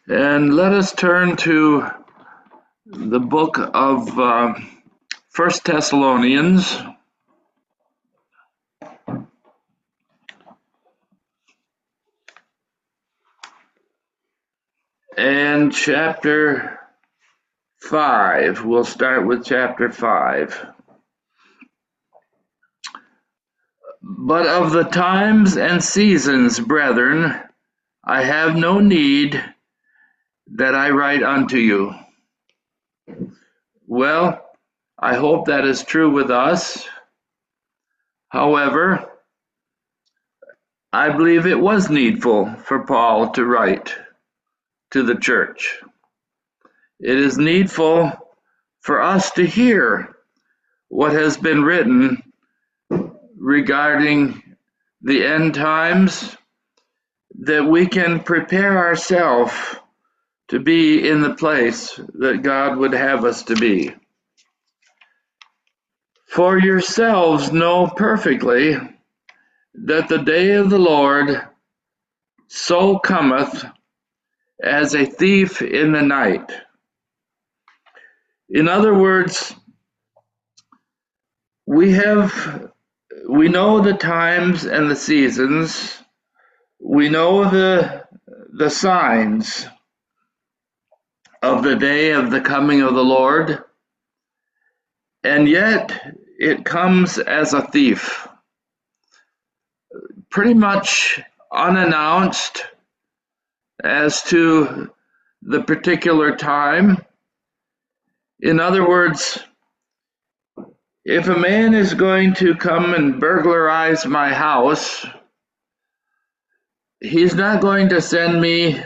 And let us turn to the book of 1 Thessalonians and chapter 5. We'll start with chapter 5. But of the times and seasons, brethren, I have no need that I write unto you. Well, I hope that is true with us. However, I believe it was needful for Paul to write to the church. It is needful for us to hear what has been written regarding the end times, that we can prepare ourselves to be in the place that God would have us to be. For yourselves know perfectly that the day of the Lord so cometh as a thief in the night. In other words, we know the times and the seasons. We know the signs of the day of the coming of the Lord, and yet it comes as a thief, pretty much unannounced as to the particular time. In other words, if a man is going to come and burglarize my house, he's not going to send me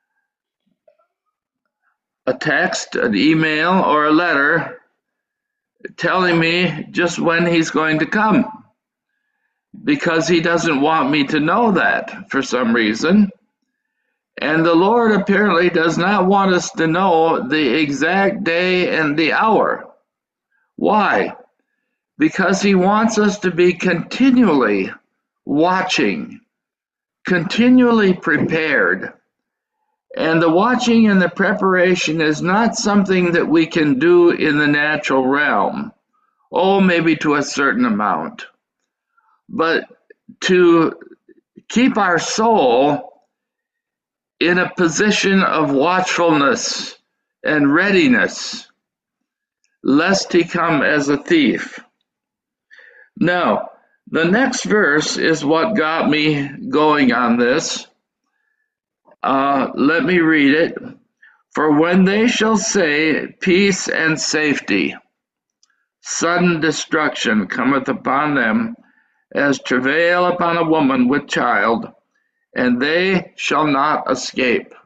a text, an email, or a letter telling me just when he's going to come, because he doesn't want me to know that for some reason. And the Lord apparently does not want us to know the exact day and the hour. Why? Because he wants us to be continually watching, continually prepared. And the watching and the preparation is not something that we can do in the natural realm. Oh, maybe to a certain amount. But to keep our soul in a position of watchfulness and readiness, lest he come as a thief. Now, the next verse is what got me going on this. Let me read it. For when they shall say peace and safety, sudden destruction cometh upon them, as travail upon a woman with child, and they shall not escape.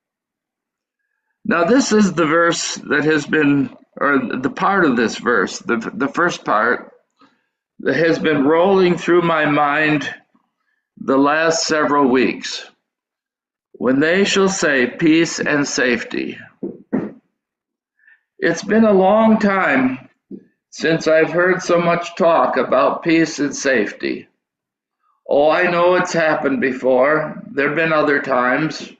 Now this is the verse that has been, or the part of this verse, the first part, that has been rolling through my mind the last several weeks. When they shall say peace and safety. It's been a long time since I've heard so much talk about peace and safety. Oh, I know it's happened before. There have been other times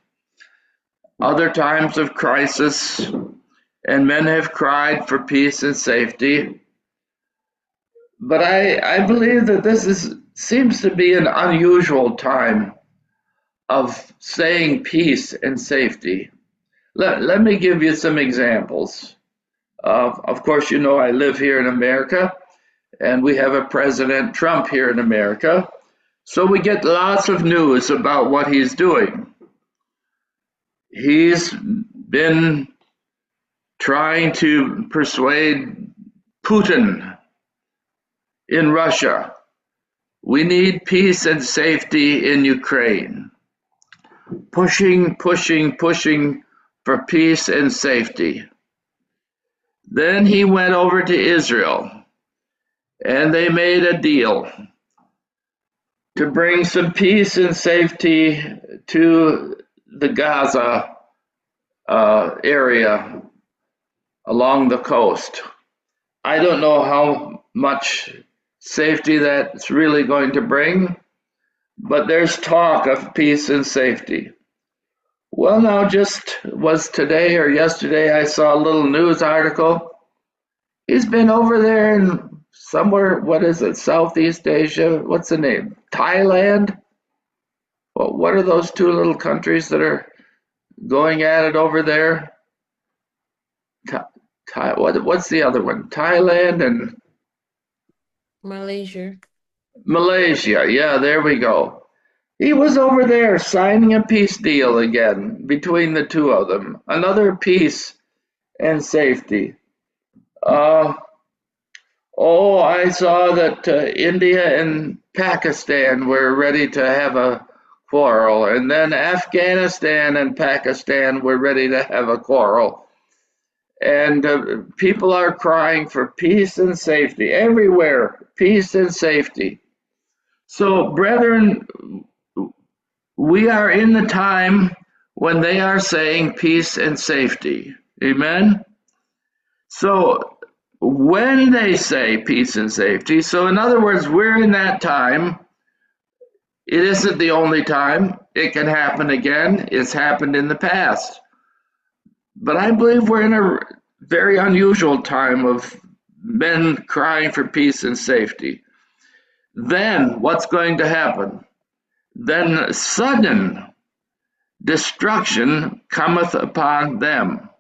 of crisis, and men have cried for peace and safety. But I believe that this seems to be an unusual time of saying peace and safety. Let me give you some examples. Of course, you know I live here in America, and we have a President Trump here in America. So we get lots of news about what he's doing. He's been trying to persuade Putin in Russia. We need peace and safety in Ukraine. Pushing for peace and safety. Then he went over to Israel, and they made a deal to bring some peace and safety to the Gaza area along the coast. I don't know how much safety that's really going to bring, but there's talk of peace and safety. Well, now, just was today or yesterday, I saw a little news article. He's been over there in somewhere, what is it, Southeast Asia? What's the name? Thailand? Well, what are those two little countries that are going at it over there? What's the other one? Thailand and Malaysia. Malaysia. Yeah, there we go. He was over there signing a peace deal again between the two of them. Another peace and safety. Uh, oh, I saw that India and Pakistan were ready to have a quarrel, and then Afghanistan and Pakistan were ready to have a quarrel. And people are crying for peace and safety everywhere, peace and safety. So, brethren, we are in the time when they are saying peace and safety. Amen? So, when they say peace and safety, so in other words, we're in that time. It isn't the only time. It can happen again. It's happened in the past. But I believe we're in a very unusual time of men crying for peace and safety. Then what's going to happen? Then sudden destruction cometh upon them.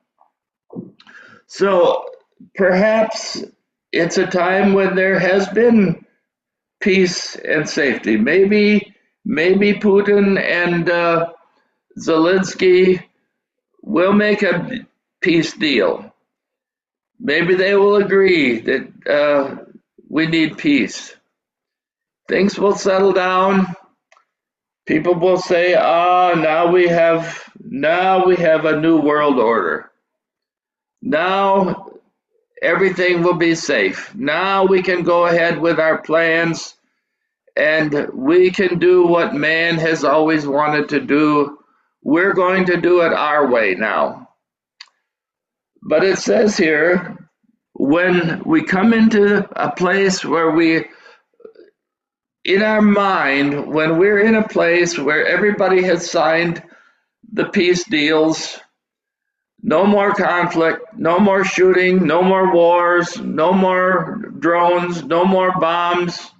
So perhaps it's a time when there has been peace and safety. Maybe Putin and Zelensky will make a peace deal. Maybe they will agree that we need peace. Things will settle down. People will say, now we have a new world order. Now everything will be safe. Now we can go ahead with our plans and we can do what man has always wanted to do. We're going to do it our way now. But it says here, when we come into a place where in our mind, when we're in a place where everybody has signed the peace deals, no more conflict, no more shooting, no more wars, no more drones, no more bombs.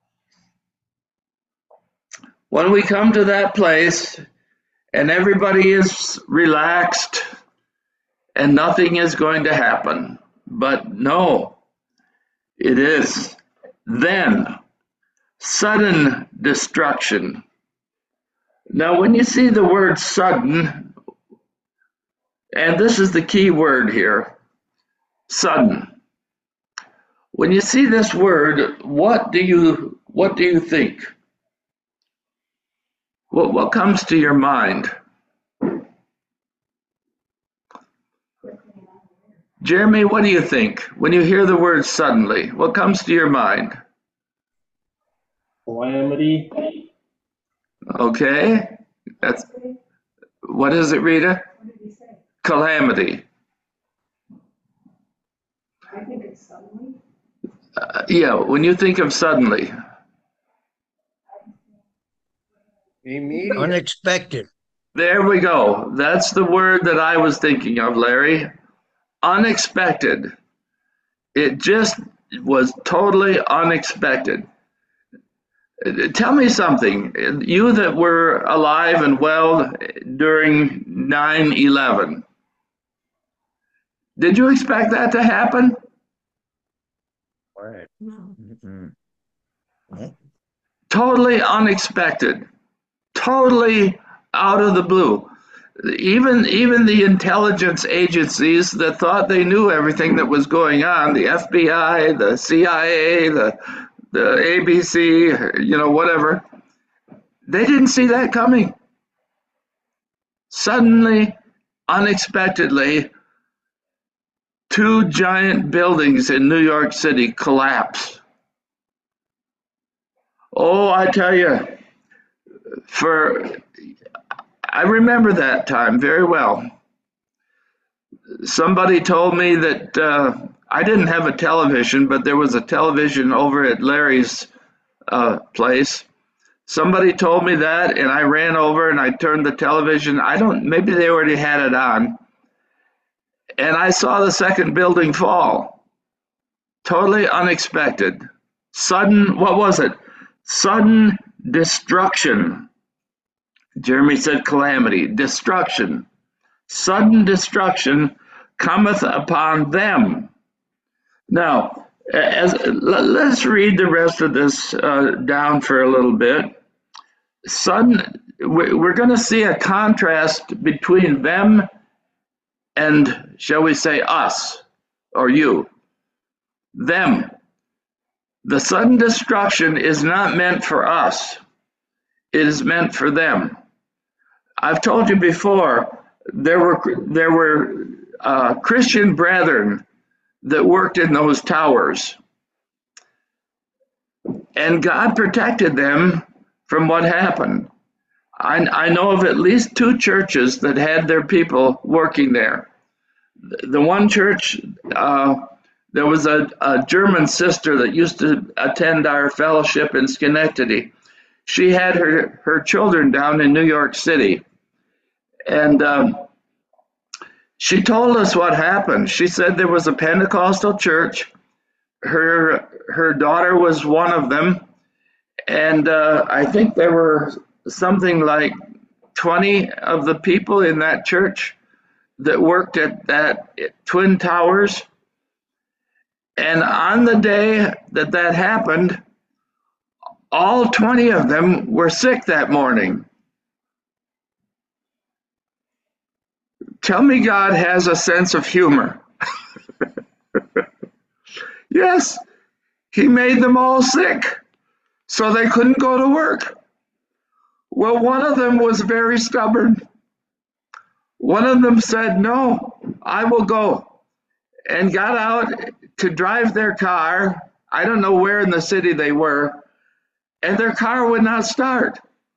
When we come to that place and everybody is relaxed and nothing is going to happen, but no, it is then sudden destruction. Now, when you see the word sudden, and this is the key word here, sudden. When you see this word, what do you think? What comes to your mind? Jeremy, what do you think? When you hear the word suddenly, what comes to your mind? Calamity. Okay. That's what is it, Rita? Calamity. I think it's suddenly. Yeah, when you think of suddenly. Immediate. Unexpected. There we go. That's the word that I was thinking of, Larry. Unexpected. It just was totally unexpected. Tell me something. You that were alive and well during 9/11, did you expect that to happen? Right. No. No. Totally unexpected. Totally out of the blue. Even the intelligence agencies that thought they knew everything that was going on, the FBI, the CIA, the ABC, whatever, they didn't see that coming. Suddenly, unexpectedly, two giant buildings in New York City collapse. Oh, I tell you, I remember that time very well. Somebody told me that I didn't have a television, but there was a television over at Larry's place. Somebody told me that, and I ran over and I turned the television. Maybe they already had it on. And I saw the second building fall. Totally unexpected. Sudden, what was it? Sudden destruction. Jeremy said calamity, destruction. Sudden destruction cometh upon them. Now, let's read the rest of this down for a little bit. We're going to see a contrast between them and, shall we say, us or you. Them. The sudden destruction is not meant for us. It is meant for them. I've told you before, there were Christian brethren that worked in those towers. And God protected them from what happened. I know of at least 2 churches that had their people working there. The one church, there was a German sister that used to attend our fellowship in Schenectady. She had her children down in New York City. And she told us what happened. She said there was a Pentecostal church. Her daughter was one of them. And I think there were something like 20 of the people in that church that worked at that Twin Towers. And on the day that happened, all 20 of them were sick that morning. Tell me God has a sense of humor. Yes, he made them all sick, so they couldn't go to work. Well, one of them was very stubborn. One of them said, no, I will go, and got out to drive their car. I don't know where in the city they were, and their car would not start.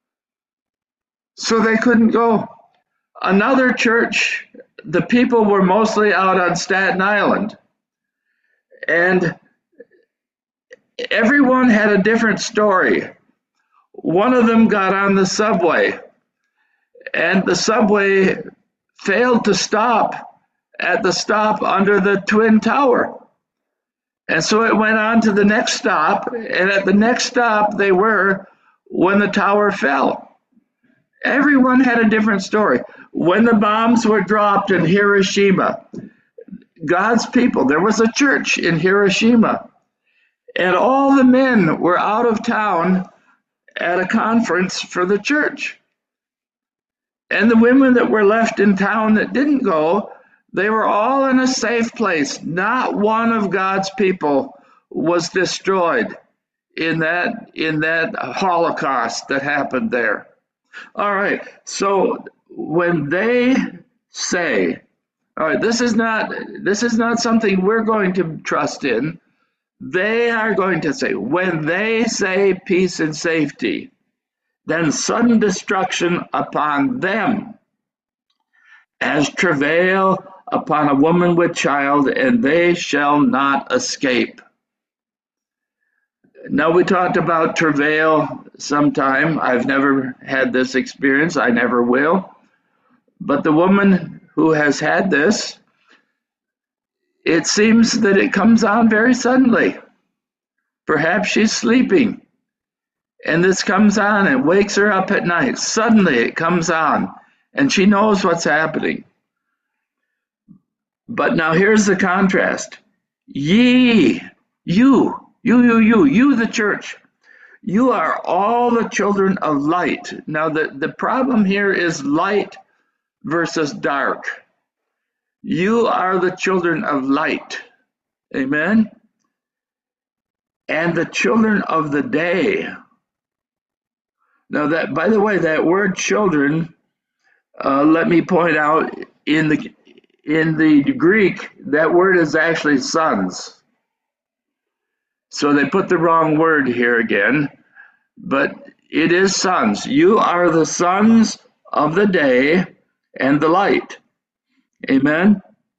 So they couldn't go. Another church, the people were mostly out on Staten Island. And everyone had a different story. One of them got on the subway, and the subway failed to stop at the stop under the Twin Tower. And so it went on to the next stop, and at the next stop they were when the tower fell. Everyone had a different story. When the bombs were dropped in Hiroshima, God's people, there was a church in Hiroshima, and all the men were out of town at a conference for the church. And the women that were left in town that didn't go, they were all in a safe place. Not one of God's people was destroyed in that Holocaust that happened there. All right, so when they say, all right, this is not something we're going to trust in. They are going to say, when they say peace and safety, then sudden destruction upon them, as travail upon a woman with child, and they shall not escape. Now, we talked about travail sometime. I've never had this experience. I never will. But the woman who has had this, it seems that it comes on very suddenly. Perhaps she's sleeping, and this comes on and wakes her up at night. Suddenly it comes on, and she knows what's happening. But now here's the contrast. Ye, you, the church, you are all the children of light. Now the problem here is light versus dark. You are the children of light. Amen? And the children of the day. Now that, by the way, that word children, let me point out, in the Greek, that word is actually sons. So they put the wrong word here again, but it is sons. You are the sons of the day and the light. Amen?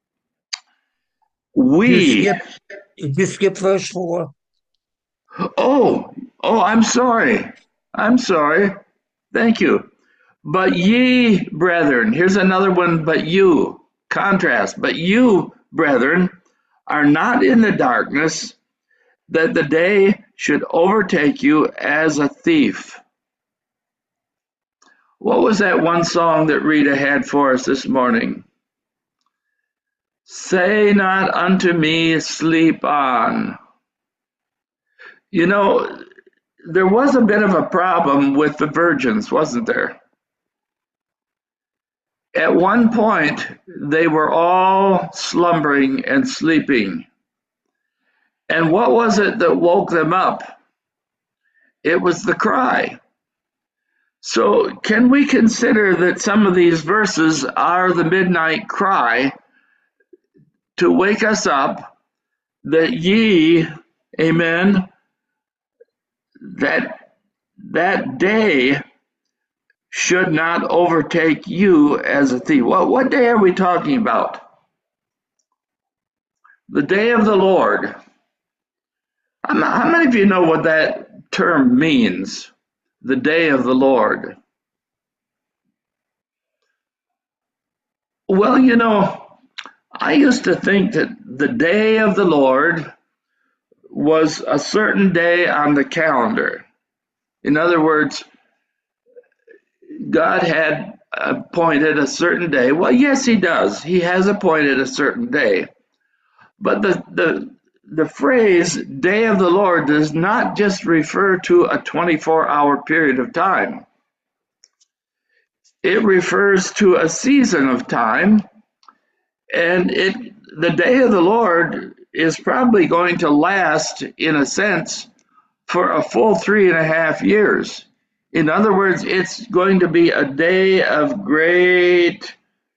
Did you skip verse 4? Oh, I'm sorry. I'm sorry. Thank you. But ye, brethren, here's another one, but you, contrast, but you, brethren, are not in the darkness, that the day should overtake you as a thief. What was that one song that Rita had for us this morning? Say not unto me, sleep on. You know, there was a bit of a problem with the virgins, wasn't there? At one point, they were all slumbering and sleeping. And what was it that woke them up? It was the cry. So, can we consider that some of these verses are the midnight cry to wake us up that ye, amen, that day should not overtake you as a thief? What day are we talking about? The day of the Lord. How many of you know what that term means? The day of the Lord. Well, you know, I used to think that the day of the Lord was a certain day on the calendar. In other words, God had appointed a certain day. Well, yes, he does. He has appointed a certain day. But the phrase day of the Lord does not just refer to a 24-hour period of time. It refers to a season of time, and the day of the Lord is probably going to last, in a sense, for a full 3.5 years. In other words, it's going to be a day of great,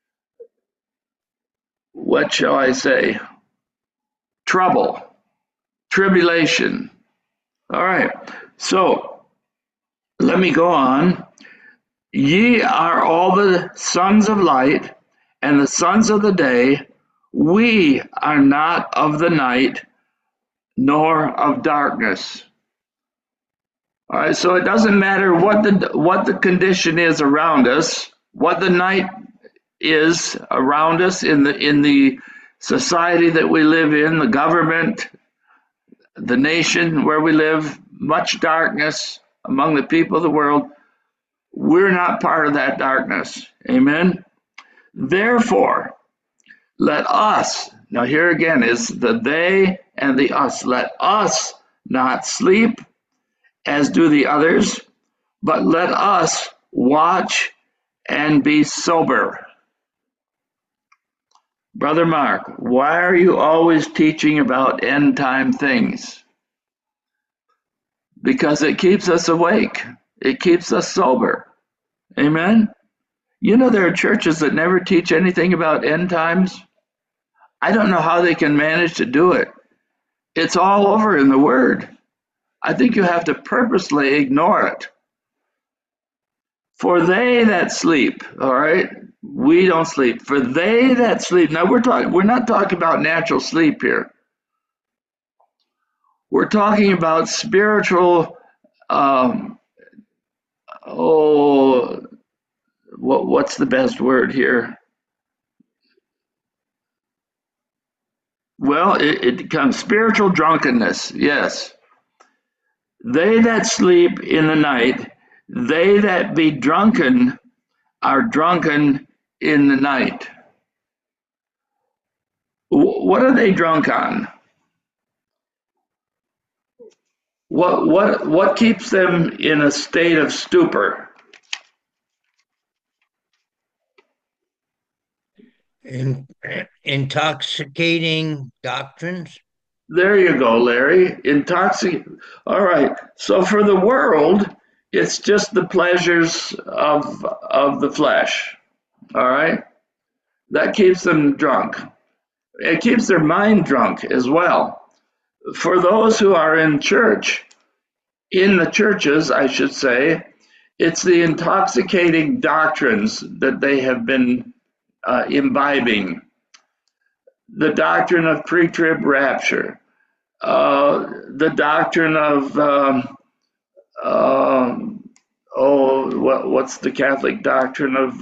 what shall I say, trouble, tribulation. All right, so let me go on. Ye are all the sons of light and the sons of the day. We are not of the night nor of darkness. All right, so it doesn't matter what the condition is around us, what the night is around us in the society that we live in, the government, the nation where we live, much darkness among the people of the world. We're not part of that darkness. Amen. Therefore, let us, now here again is the they and the us, let us not sleep as do the others, but let us watch and be sober. Brother Mark, why are you always teaching about end time things? Because it keeps us awake. It keeps us sober. Amen? You know, there are churches that never teach anything about end times. I don't know how they can manage to do it. It's all over in the Word. I think you have to purposely ignore it. For they that sleep, all right? We don't sleep. For they that sleep. Now we're not talking about natural sleep here. We're talking about spiritual what's the best word here? Well, it comes spiritual drunkenness. Yes. They that sleep in the night, they that be drunken are drunken in the night. What are they drunk on? What keeps them in a state of stupor? Intoxicating doctrines. There you go, Larry. All right. So for the world, it's just the pleasures of the flesh. All right. That keeps them drunk. It keeps their mind drunk as well. For those who are in church, in the churches, I should say, it's the intoxicating doctrines that they have been imbibing. The doctrine of pre-trib rapture, the doctrine of Oh, what's the Catholic doctrine of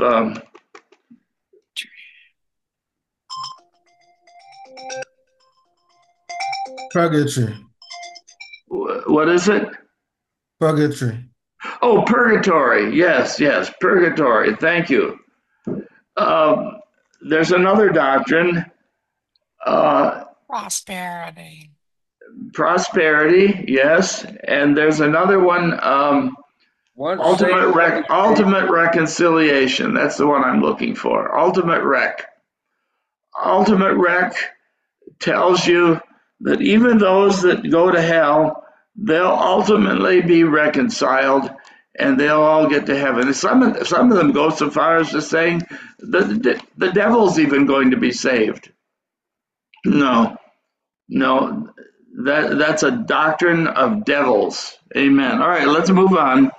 Purgatory. what is it? Purgatory. Oh, purgatory. Yes, yes, purgatory. Thank you. Um, there's another doctrine, uh, Prosperity. prosperity. Yes, and there's another one, Once saved, always saved. ultimate reconciliation. That's the one I'm looking for. Ultimate rec. Ultimate rec tells you that even those that go to hell, they'll ultimately be reconciled and they'll all get to heaven. Some of them go so far as to saying the devil's even going to be saved. No, no, that's a doctrine of devils. Amen. All right, let's move on.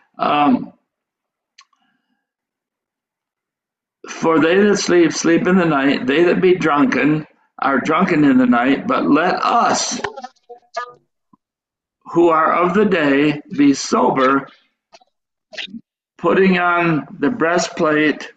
For they that sleep, sleep in the night. They that be drunken are drunken in the night. But let us, who are of the day, be sober, putting on the breastplate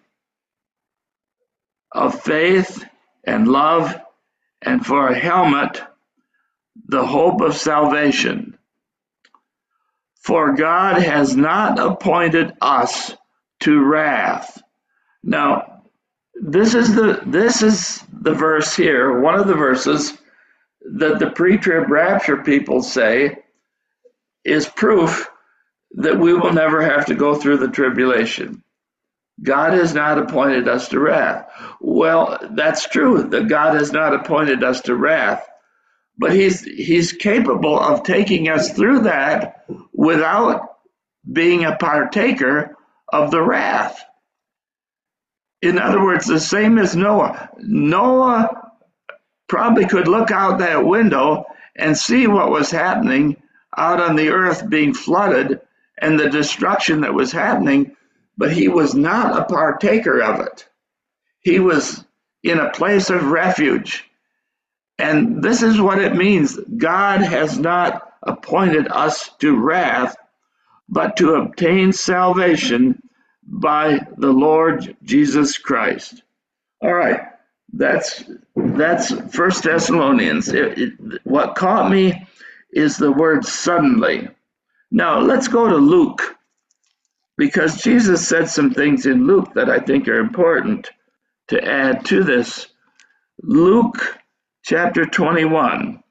of faith and love, and for a helmet, the hope of salvation. For God has not appointed us to wrath. Now, this is the verse here, one of the verses that the pre-trib rapture people say is proof that we will never have to go through the tribulation. God has not appointed us to wrath. Well, that's true that God has not appointed us to wrath, but he's capable of taking us through that without being a partaker of the wrath. In other words, the same as Noah. Noah probably could look out that window and see what was happening out on the earth being flooded and the destruction that was happening, but he was not a partaker of it. He was in a place of refuge. And this is what it means. God has not appointed us to wrath, but to obtain salvation by the Lord Jesus Christ. All right, that's First Thessalonians. What caught me is the word suddenly. Now let's go to Luke, because Jesus said some things in Luke that I think are important to add to this. Luke chapter 21.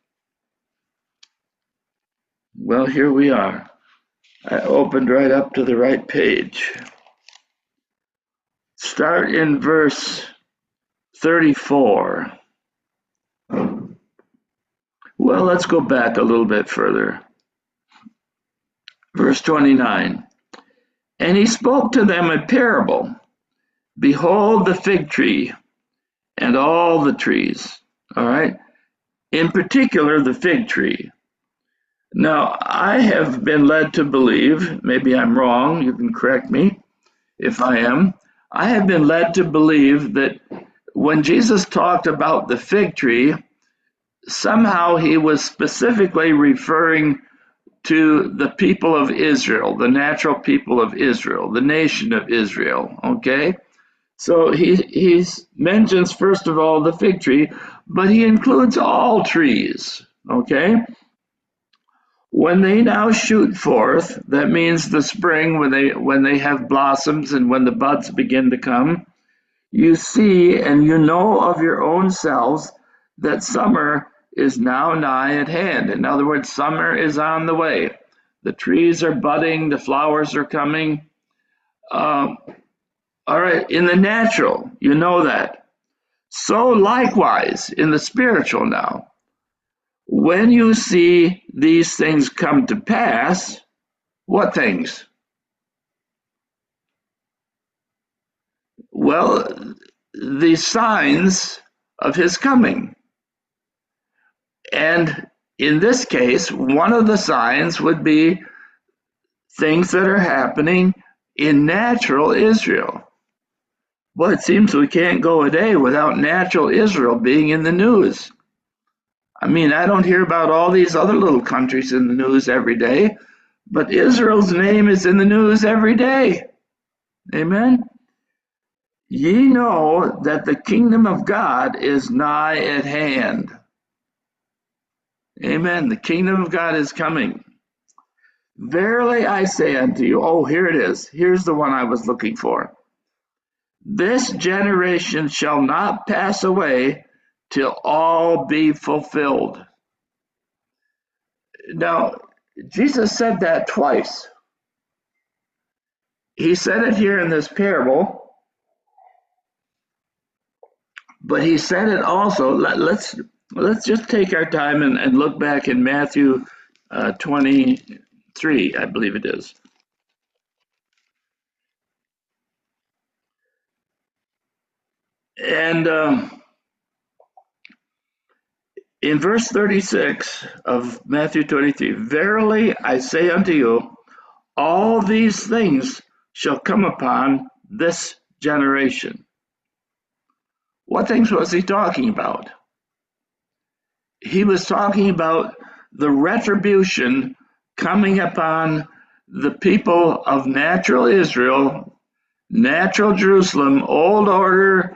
Well, here we are. I opened right up to the right page. Start in verse 34. Well, let's go back a little bit further. Verse 29. And he spoke to them a parable. Behold the fig tree and all the trees. All right. In particular, the fig tree. Now, I have been led to believe, maybe I'm wrong, you can correct me if I am. I have been led to believe that when Jesus talked about the fig tree, somehow he was specifically referring to the people of Israel, the natural people of Israel, the nation of Israel, okay? So he mentions, first of all, the fig tree, but he includes all trees, okay? When they now shoot forth, that means the spring, when they have blossoms and when the buds begin to come, you see and you know of your own selves that summer is now nigh at hand. In other words, summer is on the way. The trees are budding, the flowers are coming. All right, in the natural, you know that. So likewise, in the spiritual now, when you see these things come to pass, what things? Well, the signs of his coming. And in this case, one of the signs would be things that are happening in natural Israel. Well, it seems we can't go a day without natural Israel being in the news. I mean, I don't hear about all these other little countries in the news every day, But Israel's name is in the news every day. Amen. Ye know that the kingdom of God is nigh at hand. Amen. The kingdom of God is coming. Verily I say unto you, oh, here it is. Here's the one I was looking for. This generation shall not pass away till all be fulfilled. Now, Jesus said that twice. He said it here in this parable, but he said it also. Let's just take our time and look back in Matthew 23, I believe it is. And in verse 36 of Matthew 23, verily I say unto you, all these things shall come upon this generation. What things was he talking about? He was talking about the retribution coming upon the people of natural Israel, natural Jerusalem, old order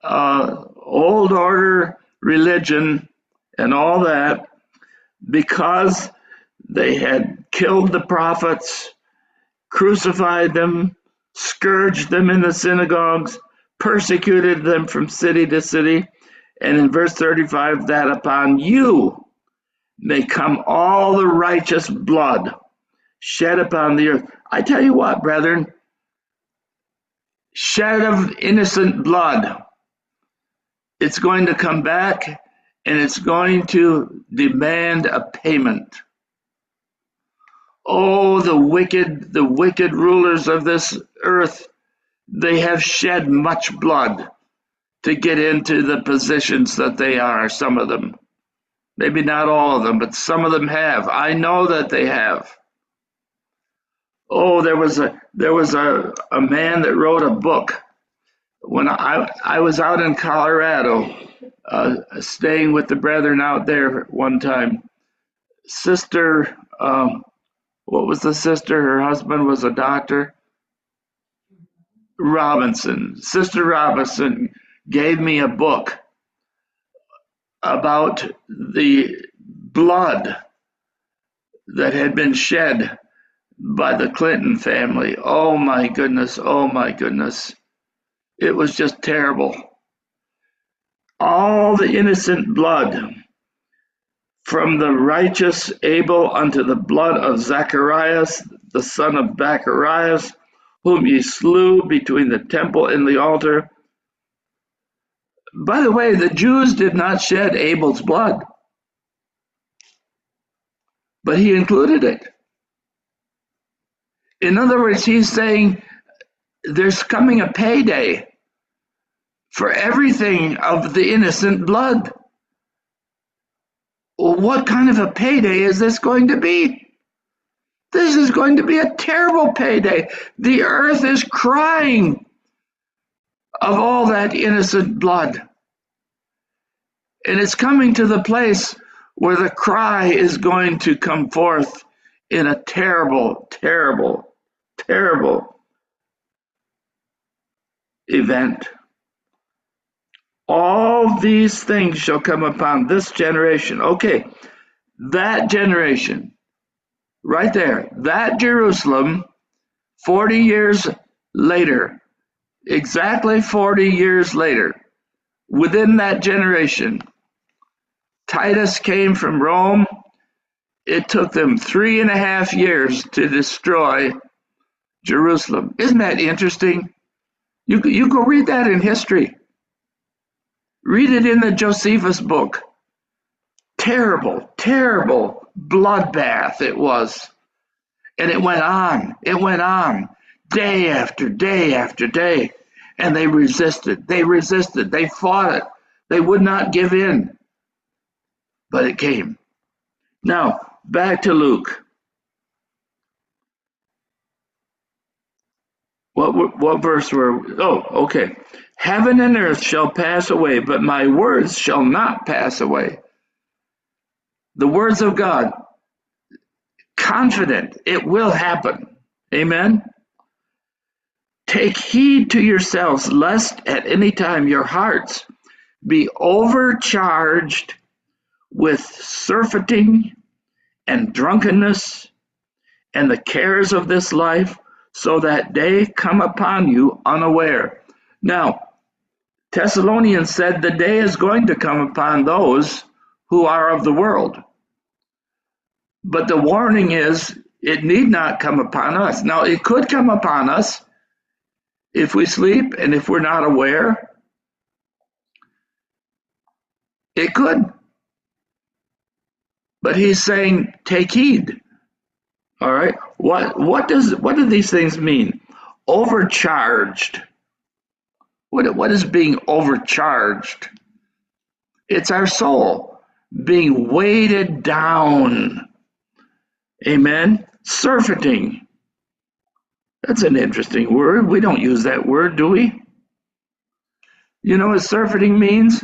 religion, and all that, because they had killed the prophets, crucified them, scourged them in the synagogues, persecuted them from city to city. And in verse 35, that upon you may come all the righteous blood shed upon the earth. I tell you what, brethren, shed of innocent blood, it's going to come back and it's going to demand a payment. Oh, the wicked rulers of this earth, they have shed much blood to get into the positions that they are, some of them. Maybe not all of them, but some of them have. I know that they have. Oh, there was a man that wrote a book when I was out in Colorado, staying with the brethren out there one time. Sister, what was the sister? Her husband was a doctor. Robinson. Sister Robinson gave me a book about the blood that had been shed by the Clinton family. Oh my goodness, oh my goodness. It was just terrible. All the innocent blood, from the righteous Abel unto the blood of Zacharias, the son of Bacharias, whom ye slew between the temple and the altar. By the way, the Jews did not shed Abel's blood, but he included it. In other words, he's saying there's coming a payday for everything of the innocent blood. Well, what kind of a payday is this going to be? This is going to be a terrible payday. The earth is crying of all that innocent blood. And it's coming to the place where the cry is going to come forth in a terrible, terrible, terrible event. All these things shall come upon this generation. Okay, that generation, right there, that Jerusalem, 40 years later, exactly 40 years later, within that generation, Titus came from Rome. It took them 3.5 years to destroy Jerusalem. Isn't that interesting? You go read that in history. Read it in the Josephus book. Terrible, terrible bloodbath it was. And it went on, day after day after day. And they resisted, they fought it. They would not give in. But it came. Now, back to Luke. What verse were we? Oh, okay. Heaven and earth shall pass away, but my words shall not pass away. The words of God confident it will happen. Amen. Take heed to yourselves, lest at any time your hearts be overcharged with surfeiting and drunkenness and the cares of this life, so that day come upon you unaware. Now, Thessalonians said the day is going to come upon those who are of the world. But the warning is, it need not come upon us. Now, it could come upon us if we sleep and if we're not aware. It could. But he's saying, take heed. All right. What do these things mean? Overcharged. What is being overcharged? It's our soul being weighted down. Amen. Surfeiting. That's an interesting word. We don't use that word, do we? You know what surfeiting means?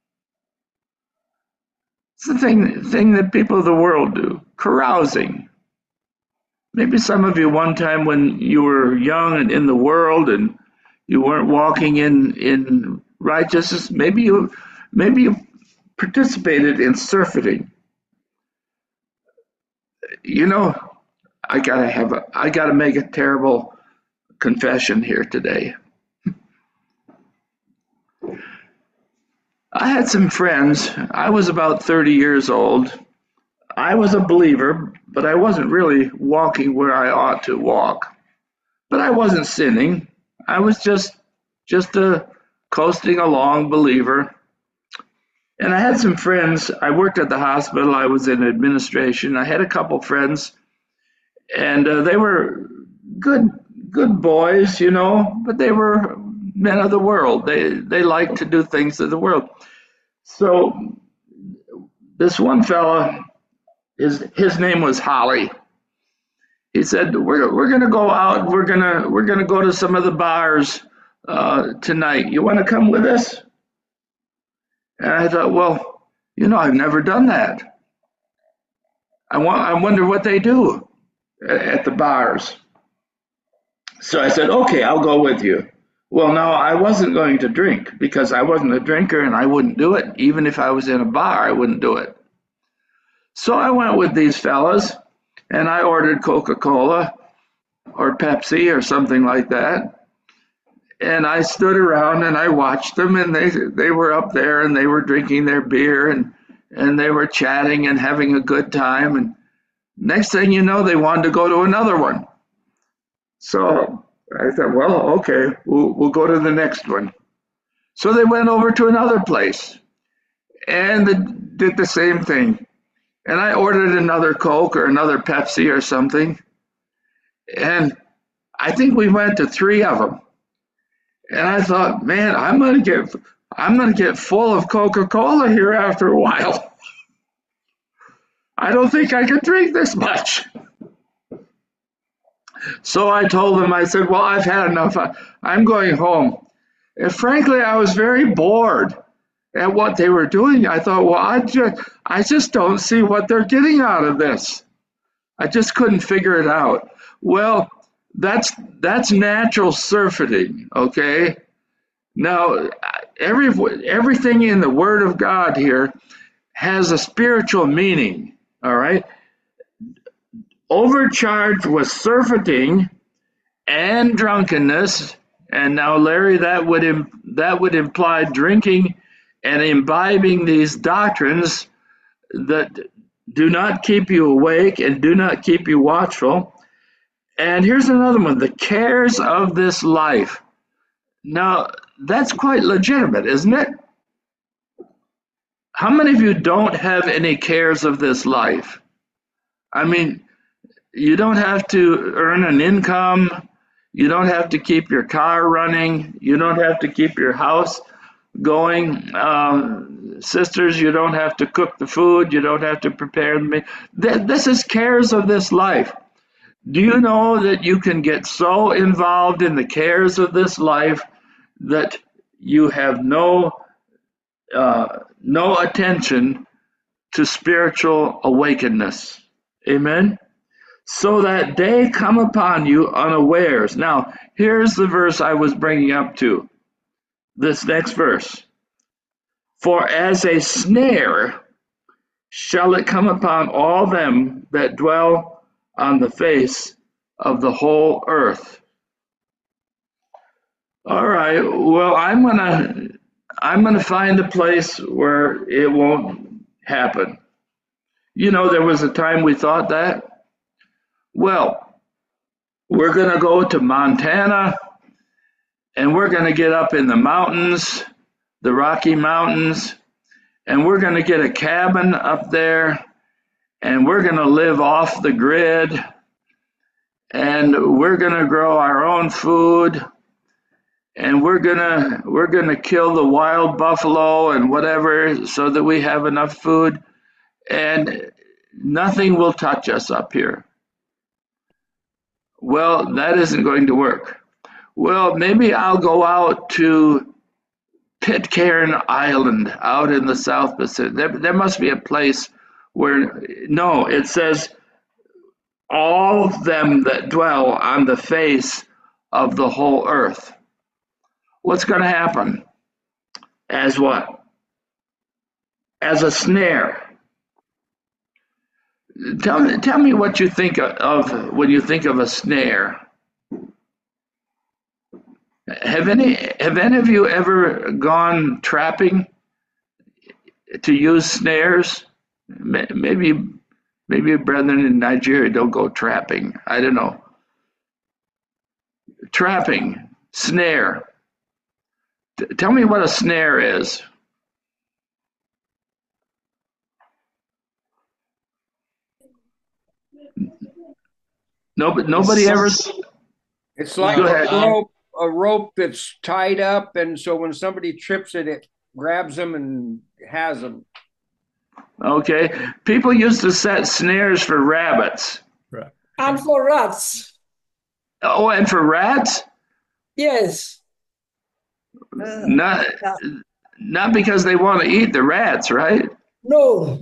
It's the thing that people of the world do. Carousing. Maybe some of you one time when you were young and in the world and you weren't walking in righteousness, maybe you participated in surfeiting. You know, I gotta make a terrible confession here today. I had some friends. I was about 30 years old. I was a believer, but I wasn't really walking where I ought to walk. But I wasn't sinning. I was just a coasting along believer. And I had some friends. I worked at the hospital. I was in administration. I had a couple friends, and they were good boys, you know, but they were men of the world. They liked to do things of the world. So this one fella, his name was Holly. He said, "We're gonna go out. We're gonna go to some of the bars tonight. You want to come with us?" And I thought, well, you know, I've never done that. I wonder what they do at the bars. So I said, okay, I'll go with you. Well, no, I wasn't going to drink because I wasn't a drinker and I wouldn't do it. Even if I was in a bar, I wouldn't do it. So I went with these fellas and I ordered Coca-Cola or Pepsi or something like that. And I stood around and I watched them, and they were up there and they were drinking their beer and they were chatting and having a good time. And next thing you know, they wanted to go to another one. So I thought, well, okay, we'll go to the next one. So they went over to another place and they did the same thing. And I ordered another Coke or another Pepsi or something. And I think we went to 3 of them. And I thought, man, I'm gonna get full of Coca-Cola here after a while. I don't think I can drink this much. So I told them, I said, well, I've had enough. I'm going home. And frankly, I was very bored at what they were doing. I thought, well, I just don't see what they're getting out of this. I just couldn't figure it out. Well, that's natural surfeiting, okay? Now, everything in the Word of God here has a spiritual meaning, all right? Overcharged with surfeiting and drunkenness, and now, Larry, that would imply drinking and imbibing these doctrines that do not keep you awake and do not keep you watchful. And here's another one, the cares of this life. Now, that's quite legitimate, isn't it? How many of you don't have any cares of this life? I mean, you don't have to earn an income. You don't have to keep your car running. You don't have to keep your house going. Sisters, you don't have to cook the food. You don't have to prepare the meal. This is cares of this life. Do you know that you can get so involved in the cares of this life that you have no attention to spiritual awakeness? Amen? so that day come upon you unawares. Now, here's the verse I was bringing up to. This next verse. For as a snare shall it come upon all them that dwell on the face of the whole earth. All right, well, I'm gonna find a place where it won't happen. You know, there was a time we thought that. Well, we're gonna go to Montana and we're gonna get up in the mountains, the Rocky Mountains, and we're gonna get a cabin up there and we're gonna live off the grid and we're gonna grow our own food and we're gonna kill the wild buffalo and whatever so that we have enough food and nothing will touch us up here. Well, that isn't going to work. Well, maybe I'll go out to Pitcairn Island out in the South Pacific. There must be a place where, no, it says, all of them that dwell on the face of the whole earth. What's going to happen? As what? As a snare. Tell me what you think of when you think of a snare. Have any of you ever gone trapping to use snares? Maybe brethren in Nigeria don't go trapping. I don't know. Trapping, snare. Tell me what a snare is. Nobody ever. It's like Go ahead. a rope that's tied up, and so when somebody trips it, it grabs them and has them. Okay. People used to set snares for rabbits. And for rats. Oh, and for rats? Yes. Not because they want to eat the rats, right? No.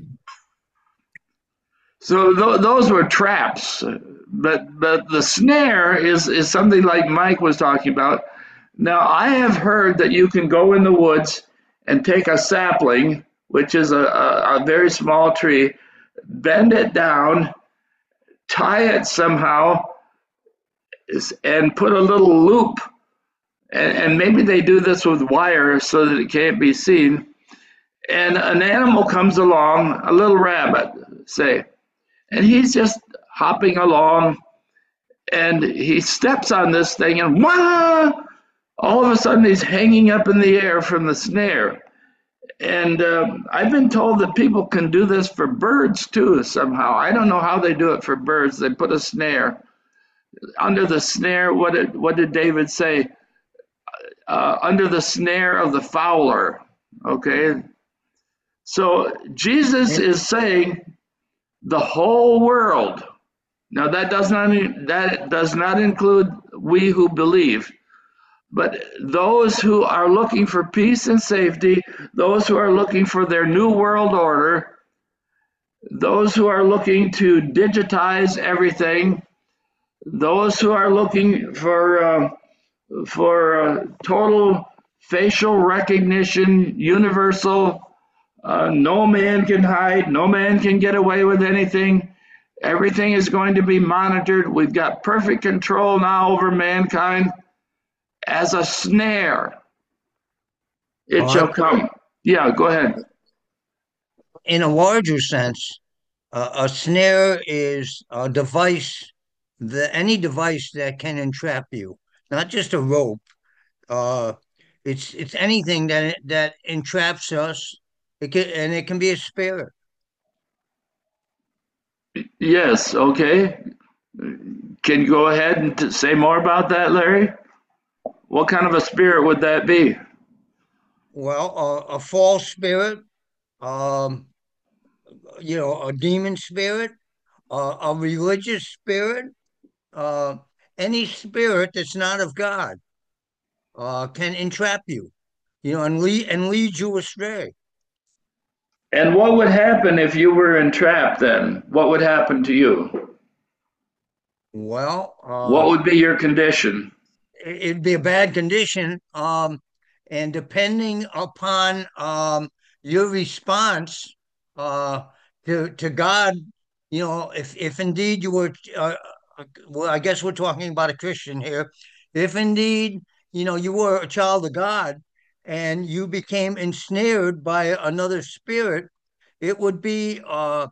So those were traps. But the snare is something like Mike was talking about. Now, I have heard that you can go in the woods and take a sapling, which is a very small tree, bend it down, tie it somehow, and put a little loop. And maybe they do this with wire so that it can't be seen. And an animal comes along, a little rabbit, say, and he's just hopping along, and he steps on this thing, and wah! All of a sudden he's hanging up in the air from the snare. And I've been told that people can do this for birds too somehow. I don't know how they do it for birds. They put a snare. Under the snare, what did David say? Under the snare of the fowler. Okay? So Jesus is saying the whole world. Now that does not include we who believe, but those who are looking for peace and safety, those who are looking for their new world order, those who are looking to digitize everything, those who are looking for total facial recognition, universal. No man can hide. No man can get away with anything. Everything is going to be monitored. We've got perfect control now over mankind. As a snare, it shall come. Yeah, go ahead. In a larger sense, a snare is a device, any device that can entrap you, not just a rope. It's anything that entraps us. It can be a spirit. Yes, okay. Can you go ahead and say more about that, Larry? What kind of a spirit would that be? Well, a false spirit, a demon spirit, a religious spirit, uh, any spirit that's not of God can entrap you, and lead you astray. And what would happen if you were entrapped then? What would happen to you? Well, What would be your condition? it'd be a bad condition. And depending upon your response to God, if indeed you were, well, I guess we're talking about a Christian here. If indeed, you were a child of God and you became ensnared by another spirit, it would be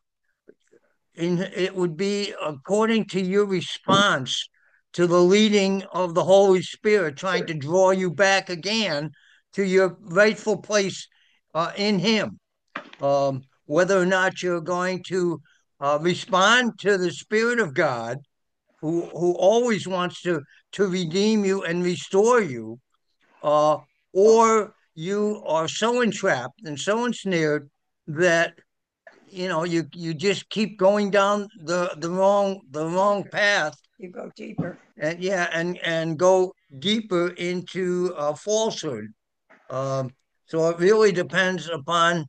it would be according to your response to the leading of the Holy Spirit, trying to draw you back again to your rightful place in Him. Whether or not you're going to respond to the Spirit of God, who always wants to redeem you and restore you, or you are so entrapped and so ensnared that you just keep going down the wrong path. You go deeper. And and go deeper into falsehood. So it really depends upon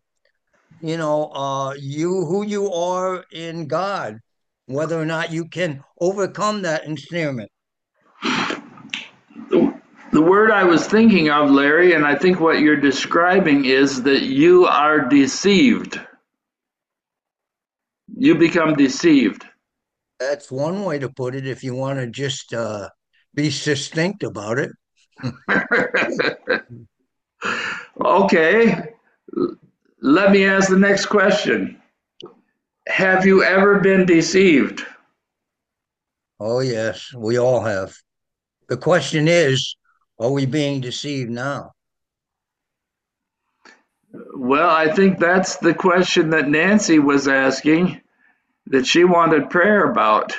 who you are in God, whether or not you can overcome that ensnarement. The word I was thinking of, Larry, and I think what you're describing is that you are deceived. You become deceived. That's one way to put it if you want to just be succinct about it. Okay, let me ask the next question. Have you ever been deceived? Oh, yes, we all have. The question is, are we being deceived now? Well, I think that's the question that Nancy was asking, that she wanted prayer about.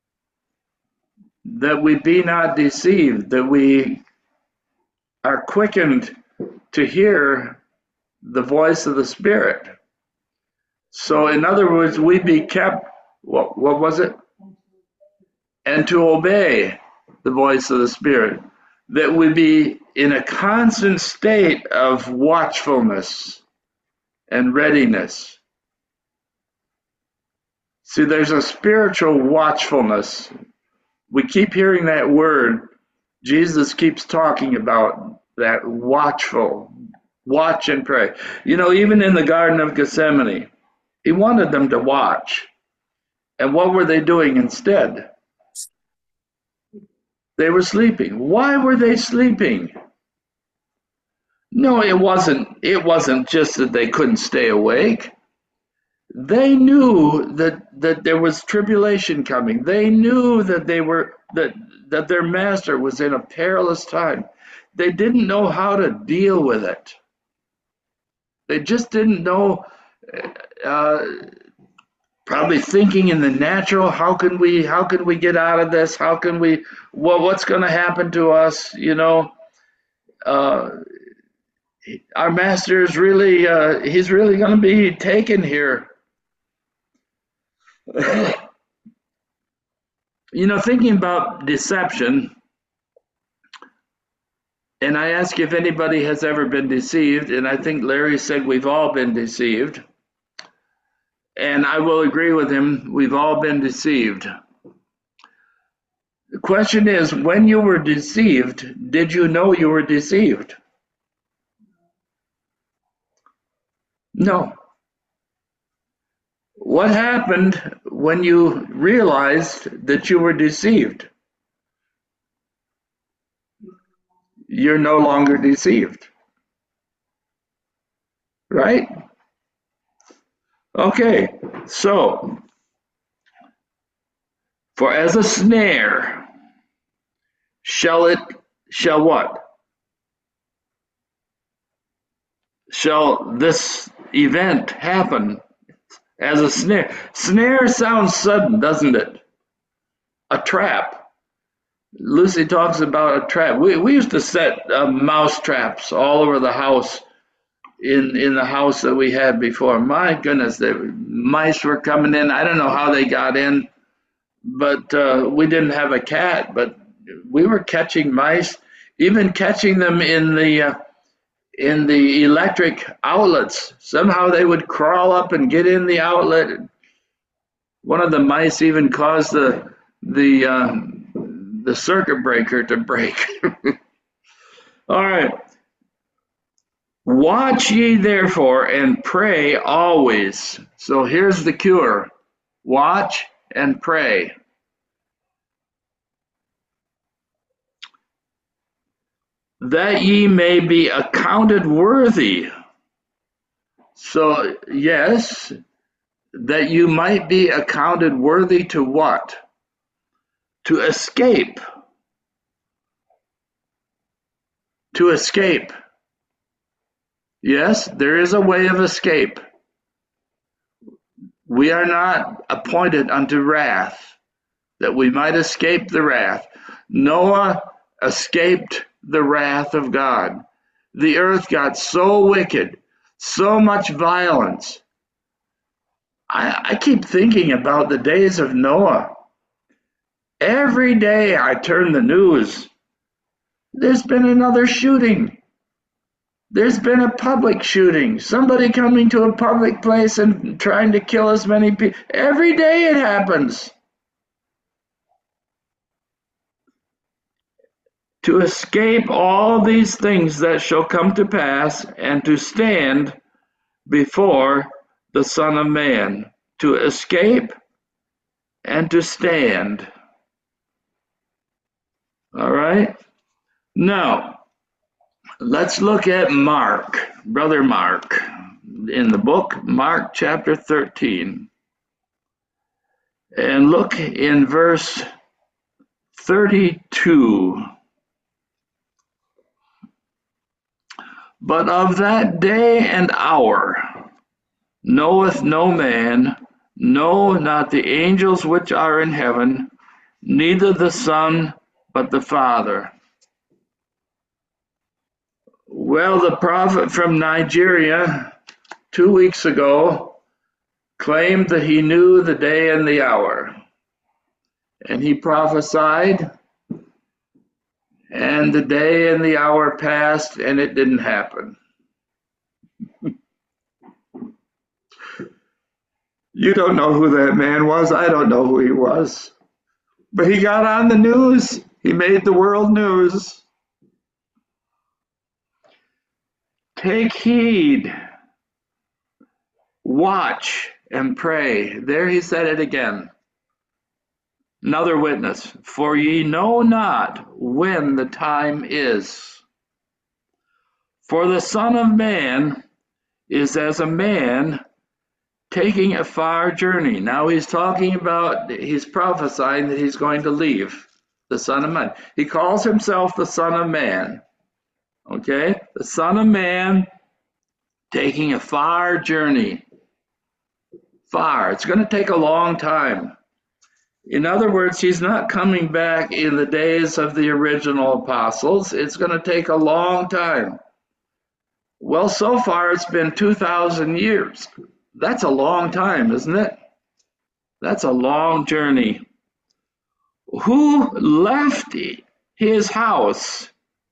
That we be not deceived, that we are quickened to hear the voice of the Spirit. So, in other words, we be kept, what was it? And to obey the voice of the Spirit. That we be in a constant state of watchfulness and readiness. See, there's a spiritual watchfulness. We keep hearing that word. Jesus keeps talking about that watchful, watch and pray. Even in the Garden of Gethsemane, he wanted them to watch. And what were they doing instead? They were sleeping. Why were they sleeping? No, it wasn't just that they couldn't stay awake. They knew that there was tribulation coming. They knew that that their master was in a perilous time. They didn't know how to deal with it. They just didn't know. Probably thinking in the natural, how can we get out of this? What's going to happen to us? Our master is really he's really going to be taken here. Thinking about deception, and I ask if anybody has ever been deceived, and I think Larry said we've all been deceived. And I will agree with him, we've all been deceived. The question is, when you were deceived, did you know you were deceived? No. What happened when you realized that you were deceived? You're no longer deceived. Right? Okay, so, for as a snare shall what? Shall this event happen as a snare? Snare sounds sudden, doesn't it? A trap. Lucy talks about a trap. We used to set mouse traps all over the house, in the house that we had before. My goodness, mice were coming in. I don't know how they got in, but we didn't have a cat, but we were catching mice, even catching them in the electric outlets. Somehow they would crawl up and get in the outlet. One of the mice even caused the the circuit breaker to break. All right. Watch ye therefore and pray always. So here's the cure. Watch and pray. That ye may be accounted worthy. So, yes, that you might be accounted worthy to what? To escape. To escape. Yes, there is a way of escape. We are not appointed unto wrath, that we might escape the wrath. Noah escaped the wrath of God. The earth got so wicked, so much violence. I keep thinking about the days of Noah. Every day I turn the news, there's been another shooting. There's been a public shooting. Somebody coming to a public place and trying to kill as many people. Every day it happens. To escape all these things that shall come to pass, and to stand before the Son of Man. To escape and to stand. All right? Now, let's look at Mark, Brother Mark, in the book, Mark chapter 13. And look in verse 32. But of that day and hour knoweth no man, no, not the angels which are in heaven, neither the Son, but the Father. Well, the prophet from Nigeria 2 weeks ago claimed that he knew the day and the hour. And he prophesied, and the day and the hour passed, and it didn't happen. You don't know who that man was. I don't know who he was. But he got on the news. He made the world news. Take heed, watch, and pray. There he said it again. Another witness. For ye know not when the time is. For the Son of Man is as a man taking a far journey. Now he's prophesying that he's going to leave, the Son of Man. He calls himself the Son of Man. Okay? The Son of Man taking a far journey. Far. It's going to take a long time. In other words, he's not coming back in the days of the original apostles. It's going to take a long time. Well, so far it's been 2,000 years. That's a long time, isn't it? That's a long journey. Who left his house?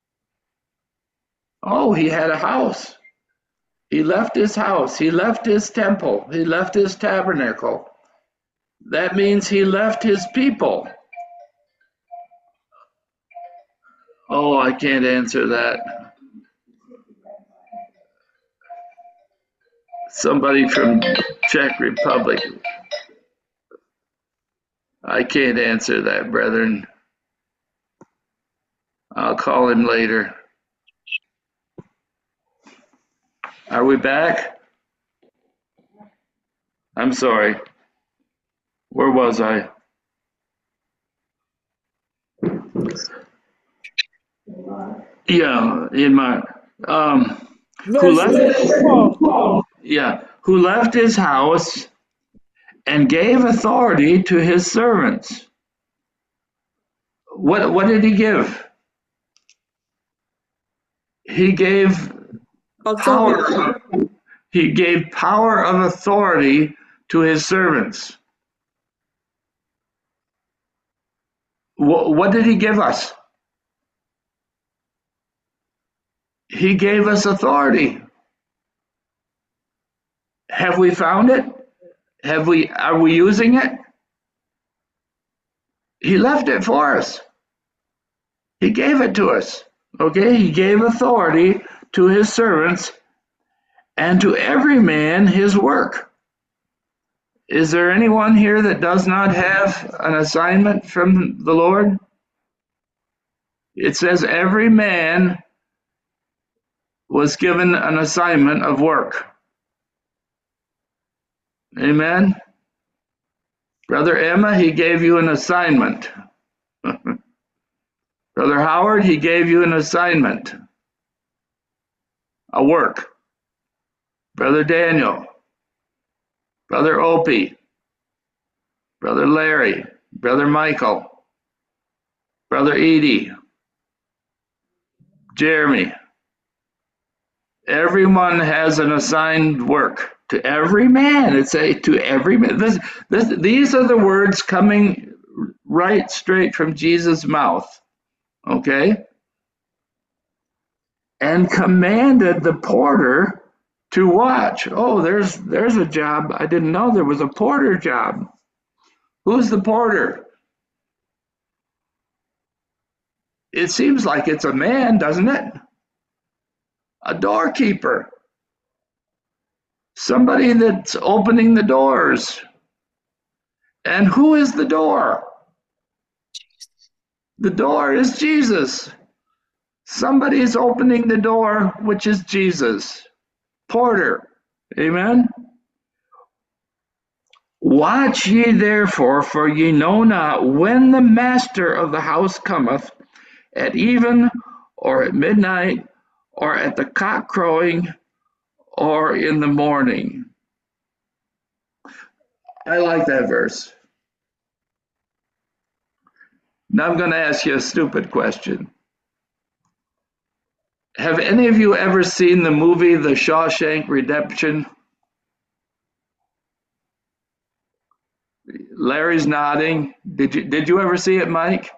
Oh, he had a house. He left his house. He left his temple. He left his tabernacle. That means he left his people. Oh, I can't answer that. Somebody from Czech Republic. I can't answer that, brethren. I'll call him later. Are we back? I'm sorry. Where was I? Yeah, in my who left his house and gave authority to his servants. What did he give? He gave power. He gave power of authority to his servants. What did he give us? He gave us authority. Have we found it? Are we using it? He left it for us. He gave it to us. Okay? He gave authority to his servants and to every man his work. Is there anyone here that does not have an assignment from the Lord? It says every man was given an assignment of work. Amen. Brother Emma, he gave you an assignment. Brother Howard, he gave you an assignment, a work. Brother Daniel, Brother Opie, Brother Larry, Brother Michael, Brother Edie, Jeremy. Everyone has an assigned work. To every man, it's to every man. These are the words coming right straight from Jesus' mouth. Okay? And commanded the porter to watch. Oh, there's a job. I didn't know there was a porter job. Who's the porter? It seems like it's a man, doesn't it? A doorkeeper. Somebody that's opening the doors. And who is the door? The door is Jesus. Somebody's opening the door, which is Jesus. Porter. Amen? Watch ye therefore, for ye know not when the master of the house cometh, at even, or at midnight, or at the cock crowing, or in the morning. I like that verse. Now I'm going to ask you a stupid question. Have any of you ever seen the movie The Shawshank Redemption? Larry's nodding. Did you ever see it, Mike?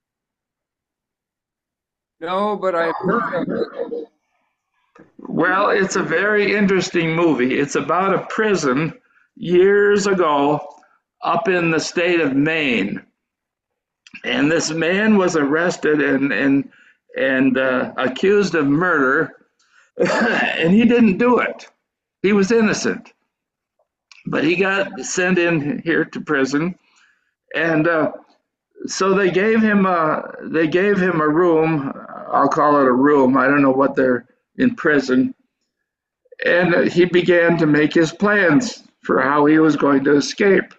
No, but I've heard of it. Well, it's a very interesting movie. It's about a prison years ago up in the state of Maine. And this man was arrested and accused of murder, and he didn't do it. He was innocent. But he got sent in here to prison, and so they gave him a room. I'll call it a room. I don't know what they're in prison. And he began to make his plans for how he was going to escape.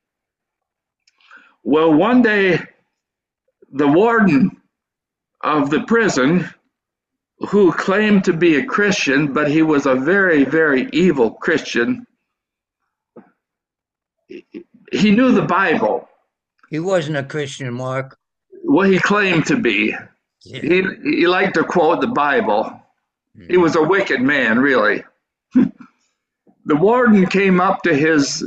Well, one day, the warden of the prison, who claimed to be a Christian, but he was a very, very evil Christian, he knew the Bible. He wasn't a Christian, Mark. Well, he claimed to be. Yeah. He liked to quote the Bible. He was a wicked man, really. The warden came up to his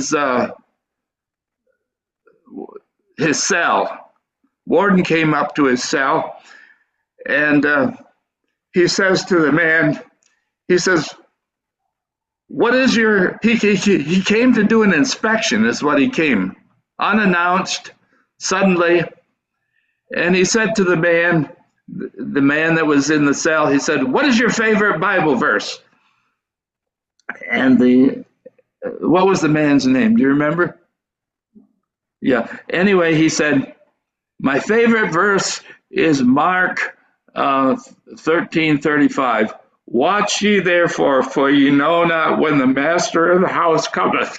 cell. Warden came up to his cell, and he says to the man, he says, "What is your?" He came to do an inspection. Is what he came, unannounced, suddenly, and he said to the man that was in the cell, he said, "What is your favorite Bible verse?" And what was the man's name? Do you remember? Yeah. Anyway, he said, "My favorite verse is Mark 13:35. Watch ye therefore, for ye know not when the master of the house cometh."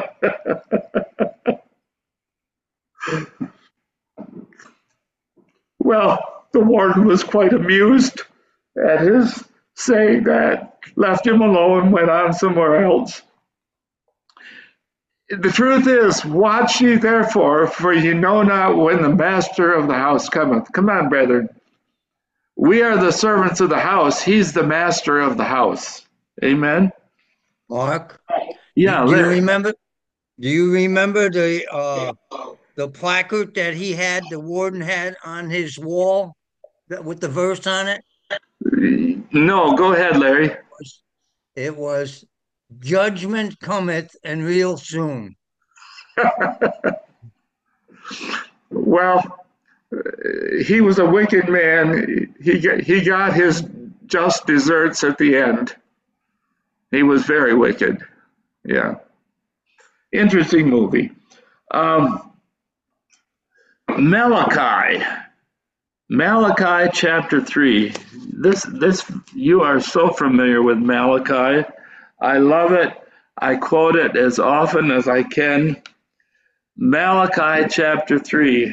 Well, the warden was quite amused at his saying that, left him alone, went on somewhere else. The truth is, watch ye therefore, for ye know not when the master of the house cometh. Come on, brethren. We are the servants of the house. He's the master of the house. Amen. Mark, Yeah. do you remember? Do you remember the placard that he had, the warden had on his wall, with the verse on it? No, go ahead, Larry. It was "Judgment cometh and real soon." Well, he was a wicked man. He got his just desserts at the end. He was very wicked. Yeah. Interesting movie. Malachi. Malachi chapter 3. This you are so familiar with Malachi. I love it. I quote it as often as I can. Malachi chapter 3.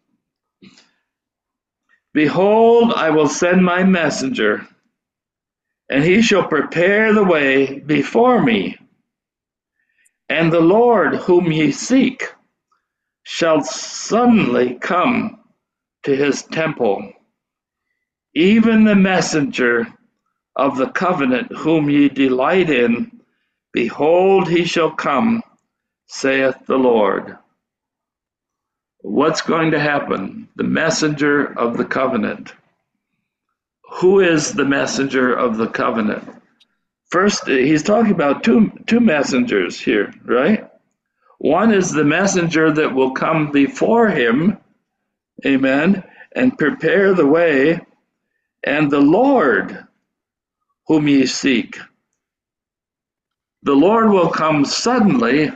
Behold, I will send my messenger, and he shall prepare the way before me. And the Lord whom ye seek shall suddenly come to his temple, even the messenger of the covenant whom ye delight in. Behold, he shall come, saith the Lord. What's going to happen? The messenger of the covenant. Who is the messenger of the covenant? First, he's talking about two messengers here, right? One is the messenger that will come before him, amen, and prepare the way, and the Lord whom ye seek. The Lord will come suddenly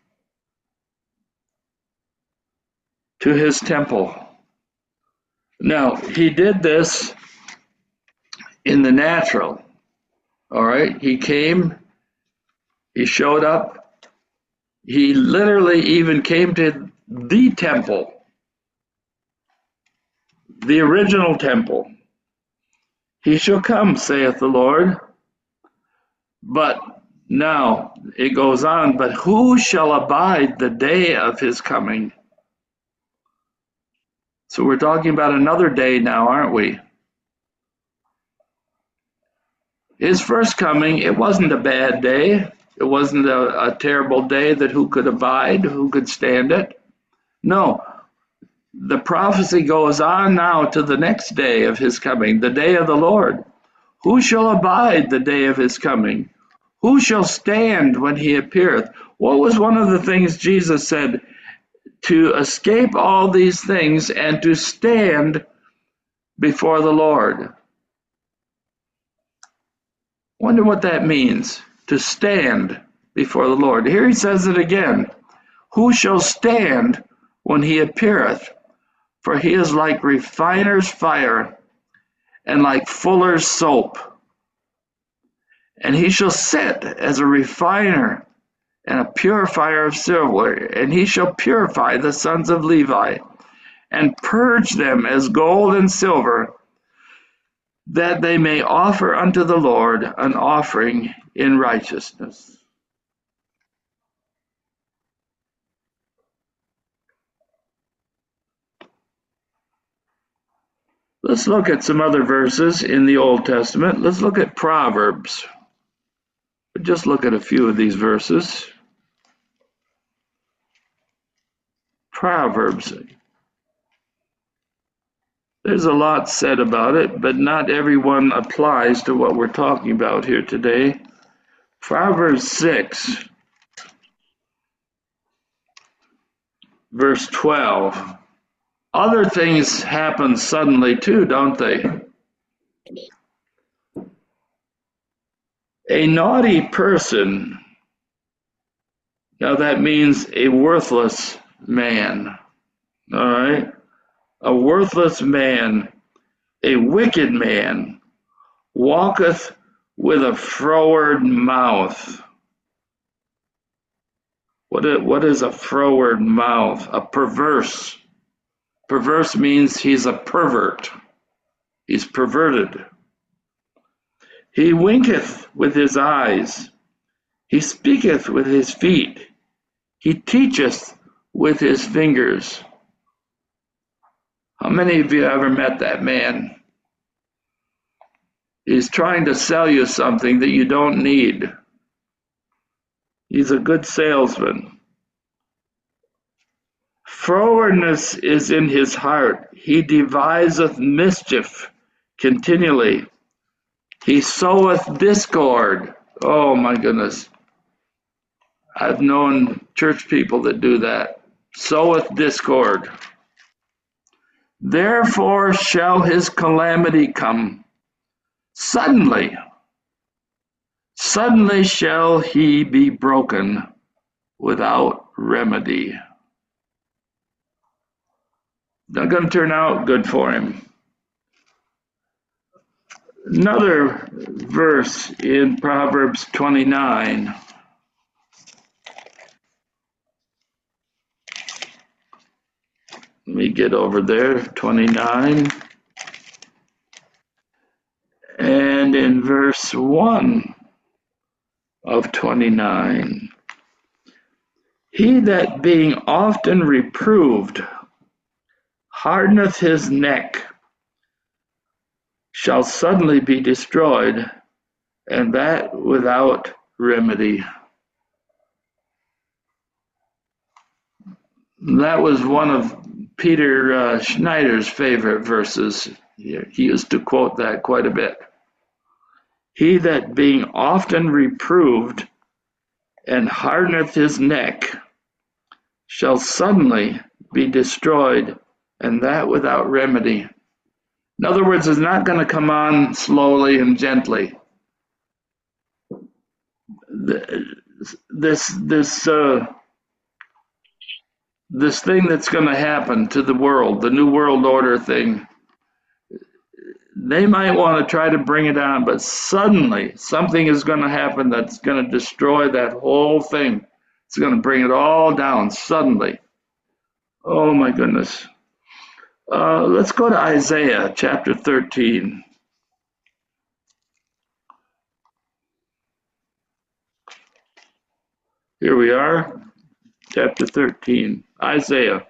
to his temple. Now, he did this in the natural, all right? He came, he showed up, he literally even came to the temple, the original temple. He shall come, saith the Lord. But now it goes on, but who shall abide the day of his coming? So we're talking about another day now, aren't we? His first coming, it wasn't a bad day. It wasn't a terrible day that who could abide, who could stand it. No, the prophecy goes on now to the next day of his coming, the day of the Lord. Who shall abide the day of his coming? Who shall stand when he appeareth? What was one of the things Jesus said? To escape all these things and to stand before the Lord. Wonder what that means, to stand before the Lord. Here he says it again. Who shall stand when he appeareth? For he is like refiner's fire and like fuller's soap. And he shall sit as a refiner and a purifier of silver, and he shall purify the sons of Levi, and purge them as gold and silver, that they may offer unto the Lord an offering in righteousness. Let's look at some other verses in the Old Testament. Let's look at Proverbs. Just look at a few of these verses. Proverbs. There's a lot said about it, but not everyone applies to what we're talking about here today. Proverbs 6, verse 12. Other things happen suddenly too, don't they? A naughty person, now that means a worthless man, all right? A worthless man, a wicked man, walketh with a froward mouth. What is a froward mouth? A perverse. Perverse means he's a pervert. He's perverted. He winketh with his eyes. He speaketh with his feet. He teacheth with his fingers. How many of you ever met that man? He's trying to sell you something that you don't need. He's a good salesman. Frowardness is in his heart. He deviseth mischief continually. He soweth discord. Oh my goodness. I've known church people that do that. Soweth discord. Therefore shall his calamity come. Suddenly shall he be broken without remedy. Not going to turn out good for him. Another verse in Proverbs 29. Let me get over there, 29. And in verse 1 of 29, he that being often reproved hardeneth his neck shall suddenly be destroyed, and that without remedy. That was one of Peter Schneider's favorite verses. He used to quote that quite a bit. He that being often reproved and hardeneth his neck shall suddenly be destroyed, and that without remedy. In other words, it's not going to come on slowly and gently. This thing that's going to happen to the world, the New World Order thing, they might want to try to bring it on, but suddenly something is going to happen that's going to destroy that whole thing. It's going to bring it all down suddenly. Oh my goodness. Let's go to Isaiah chapter 13. Here we are, chapter 13, Isaiah.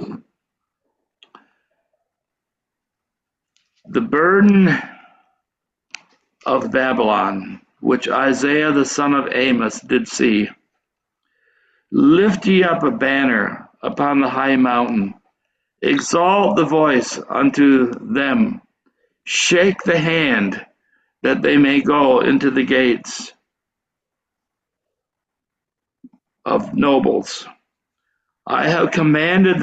The burden of Babylon, which Isaiah the son of Amos did see. Lift ye up a banner upon the high mountain, exalt the voice unto them, shake the hand, that they may go into the gates of nobles. I have commanded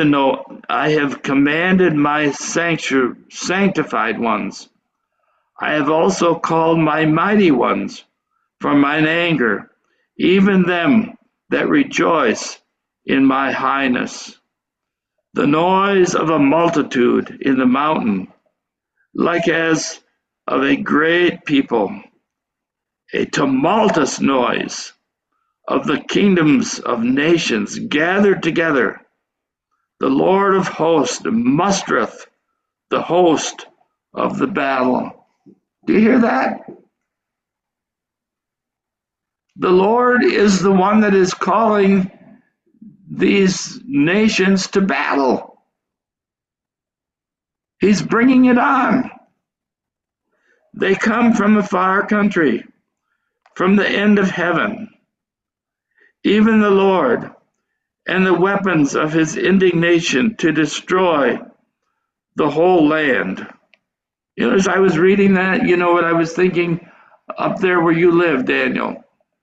my sanctified ones. I have also called my mighty ones from mine anger, even them that rejoice in my highness. The noise of a multitude in the mountain, like as of a great people, a tumultuous noise of the kingdoms of nations gathered together. The Lord of hosts mustereth the host of the battle. Do you hear that? The Lord is the one that is calling these nations to battle. He's bringing it on. They come from a far country, from the end of heaven. Even the Lord and the weapons of his indignation to destroy the whole land. You know, as I was reading that, you know what I was thinking? Up there where you live, Daniel,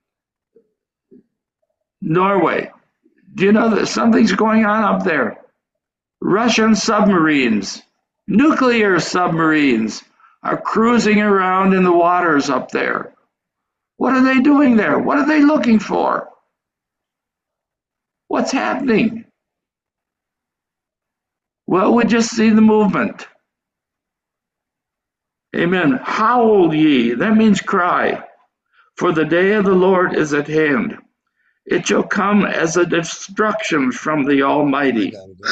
Norway. Do you know that something's going on up there? Russian submarines, nuclear submarines, are cruising around in the waters up there. What are they doing there? What are they looking for? What's happening? Well, we just see the movement. Amen. Howl ye, that means cry, for the day of the Lord is at hand. It shall come as a destruction from the Almighty.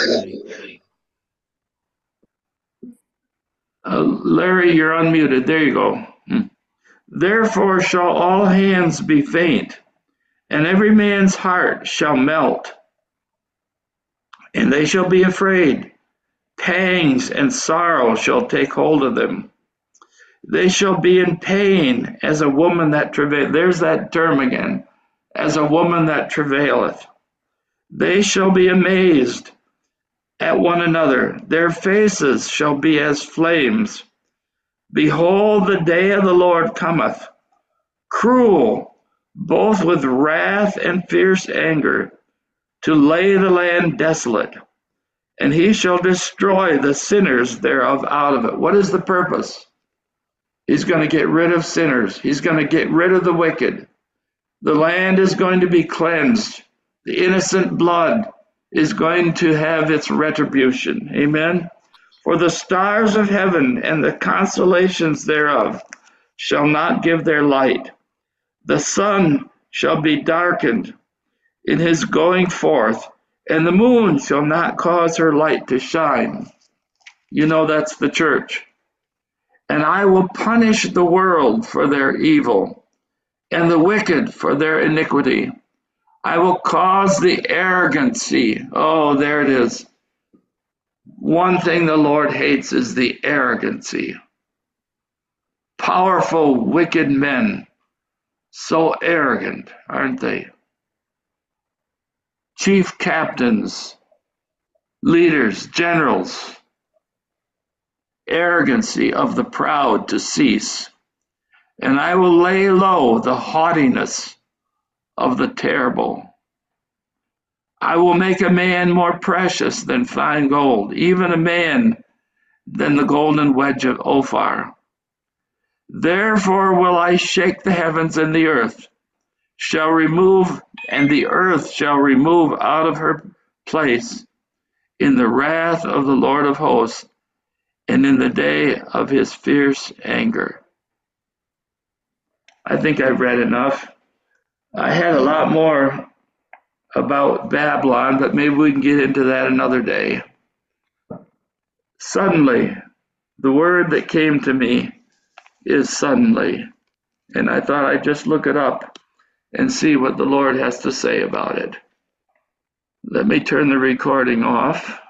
Larry, you're unmuted. There you go. Therefore shall all hands be faint, and every man's heart shall melt, and they shall be afraid. Pangs and sorrow shall take hold of them. They shall be in pain as a woman that travaileth. There's that term again. As a woman that travaileth. They shall be amazed at one another. Their faces shall be as flames. Behold, the day of the Lord cometh, cruel, both with wrath and fierce anger, to lay the land desolate, and he shall destroy the sinners thereof out of it. What is the purpose? He's going to get rid of sinners. He's going to get rid of the wicked. The land is going to be cleansed. The innocent blood is going to have its retribution. Amen. For the stars of heaven and the constellations thereof shall not give their light. The sun shall be darkened in his going forth, and the moon shall not cause her light to shine. You know, that's the church. And I will punish the world for their evil, and the wicked for their iniquity. I will cause the arrogancy. Oh, there it is. One thing the Lord hates is the arrogancy. Powerful, wicked men, so arrogant, aren't they? Chief captains, leaders, generals, arrogancy of the proud to cease. And I will lay low the haughtiness of the terrible. I will make a man more precious than fine gold, even a man than the golden wedge of Ophir. Therefore will I shake the heavens, and the earth shall remove, and the earth shall remove out of her place in the wrath of the Lord of hosts, and in the day of his fierce anger. I think I've read enough. I had a lot more about Babylon, but maybe we can get into that another day. Suddenly, the word that came to me is suddenly. And I thought I'd just look it up and see what the Lord has to say about it. Let me turn the recording off.